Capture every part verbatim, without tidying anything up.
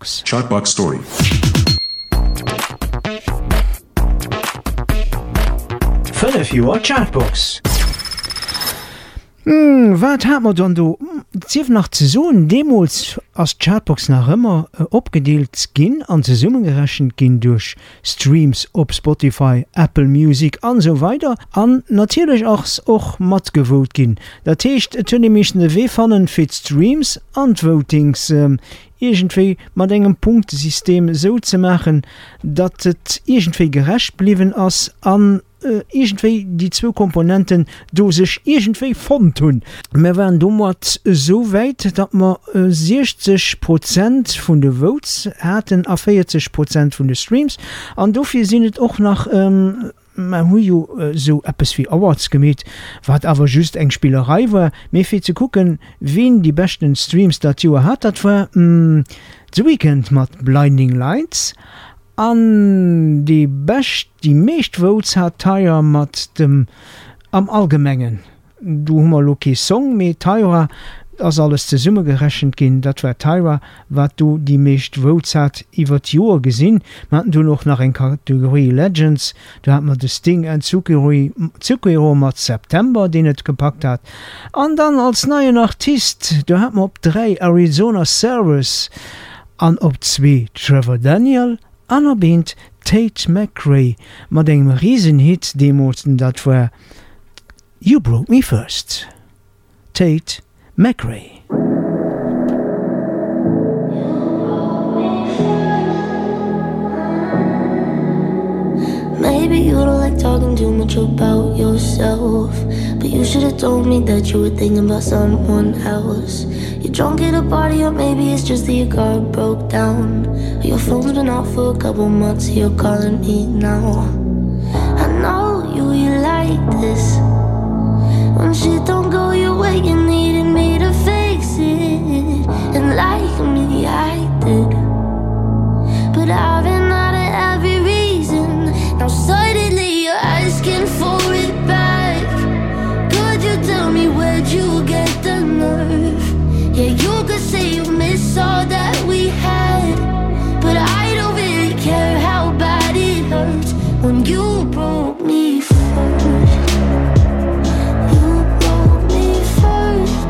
Chartbox Story. fünf Joer Chartbox. Hm, wat hat man dann do? Zief nach Saison Demos als Chartbox nach immer äh, opgedeelt ginn an ze Summen gerechnet ginn durch Streams op Spotify, Apple Music an so weiter an natürlich auch och mat gewot ginn. Dat hecht et hunne michchen we fannen fir Streams an Votings ähm, irgendwie mat engem Punktesystem so ze machen, dat et irgendwie gerecht bliwen ass an Uh, irgendwie die zwei Komponenten do sich irgendwie von tun. Wir waren damals so weit, dass wir uh, sechzig Prozent von den Votes hatten, a vierzig Prozent von den Streams. Und dafür sind es auch nach ähm, man hu jo uh, so etwas wie Awards gemäht, wat aber just eng Spielerei war, mir viel zu gucken, wen die besten Streams dat jo hat. Das war mm, The Weeknd mit Blinding Lights. An die best die meest Votes hat Tyra mat dem am allgemengen. Du hummer Loki Song me Tyra as alles ze Summe gerechnet gin, dat war Tyra, wat du die meest Votes hat iwwer Joer gesinn. Man du noch nach en Kategorie Legends, da hat man de Sting en Zucchero mat September, den het gepackt hat. An dann als neuen Artist, da hat man op drei Arizona Service, an op zwei Trevor Daniel, an der Band Tate McRae, mat engem Riesenhit demoten, dat war You Broke Me First. Tate McRae. Maybe you don't like talking too much about yourself, but you should have told me that you were thinking about someone else. You're drunk at a party, or maybe it's just that your car broke down. Your phone's been off for a couple months, you're calling me now. I know you, you like this. When shit don't go your way, you needed me to fix it. And like me, I did. But I've been out of every reason. Now suddenly you're asking for it back. Could you tell me where'd you get the nerve? Yeah, you could say you miss all that we had, but I don't really care how bad it hurts when you broke me first. You broke me first.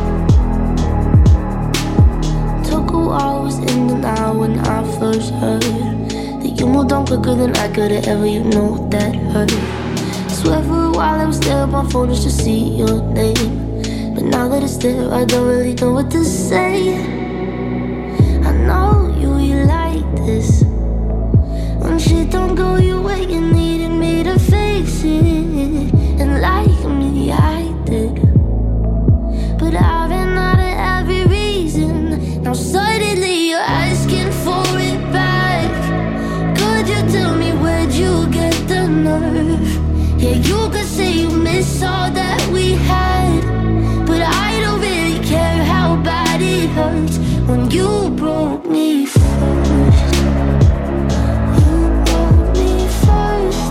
Took a while, was in and out when I first heard that you moved on quicker than I could've ever, you know that hurt. Swear for a while I was there on my phone just to see your name. But now that it's there, I don't really know what to say. I know you, you like this. When shit don't go your way, you needed me to fix it. And like me, I did. But I've been out of every reason. Now suddenly you're asking for it back. Could you tell me where'd you get the nerve? Yeah, you could say you miss all that we had, but I don't really care how bad it hurts when you broke me first. You broke me first.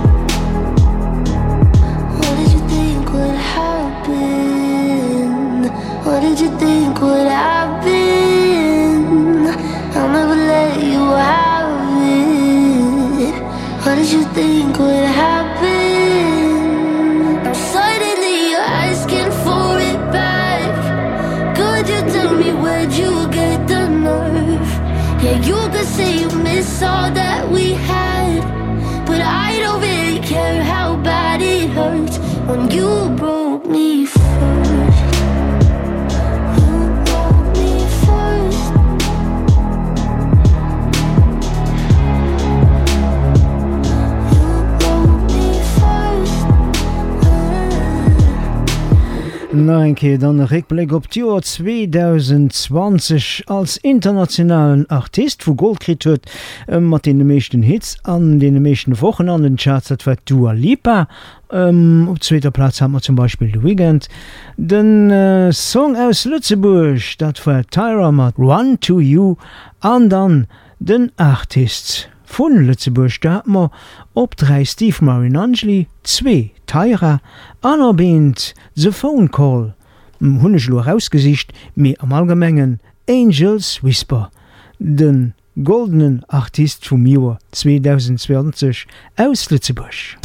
What did you think would happen? What did you think would happen? I'll never let you have it. What did you think would happen? You get the nerve. Yeah, you could say you miss all that we had, but I don't really care how bad it hurts when you broke me first. You broke me first. You broke me first. Danke, dann Rückblick auf die Jahr zwanzig zwanzig als internationalen Artist, wo Gold gekriegt hat, ähm, mit den meisten Hits an den meisten Wochen an den Charts, das war Dua Lipa. Ähm, auf zweiter Platz haben wir zum Beispiel The Weeknd. Den äh, Song aus Lützeburg, das war Tyra mit Run to You. Und dann den Artist von Lützeburg, da hat man op drei Steve Marinangeli, zwei Tyra, an der Band The Phone Call. Hunne ich nur rausgesicht, mir am Allgemeinen Angels Whisper. Den goldenen Artist vom Joer zwanzig zwanzig aus Lützebusch.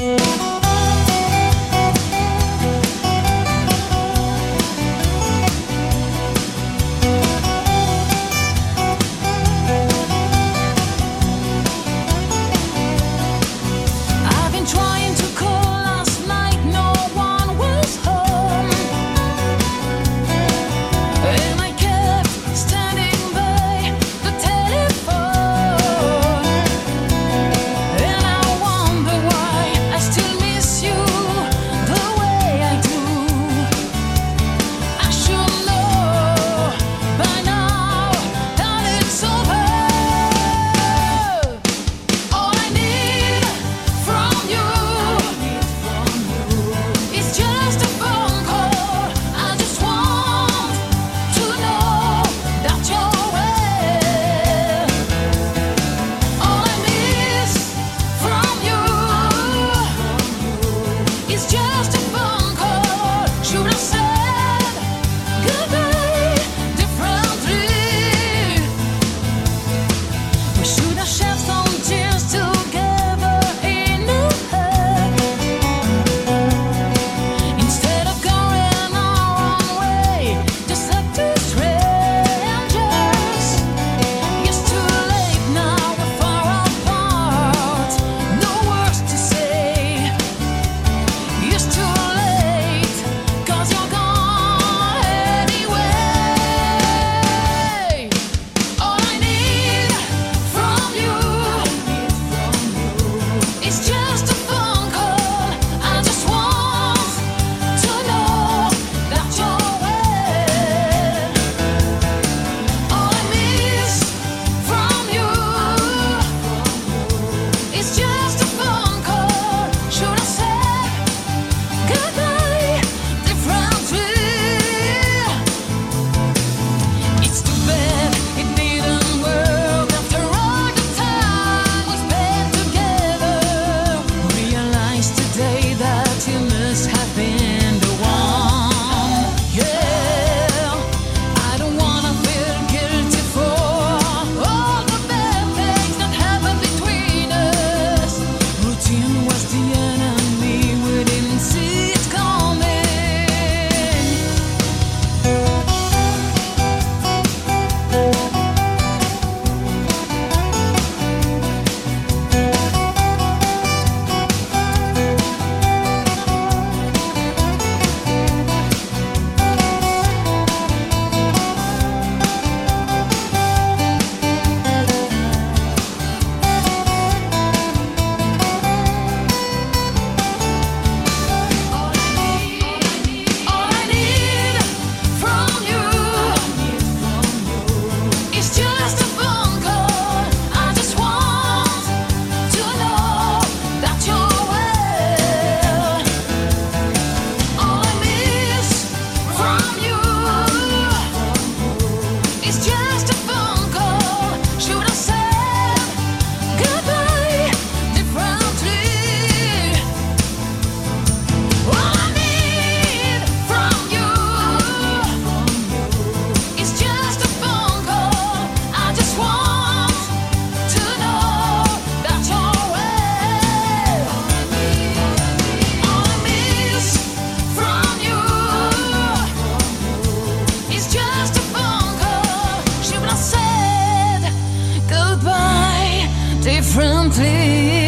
differently.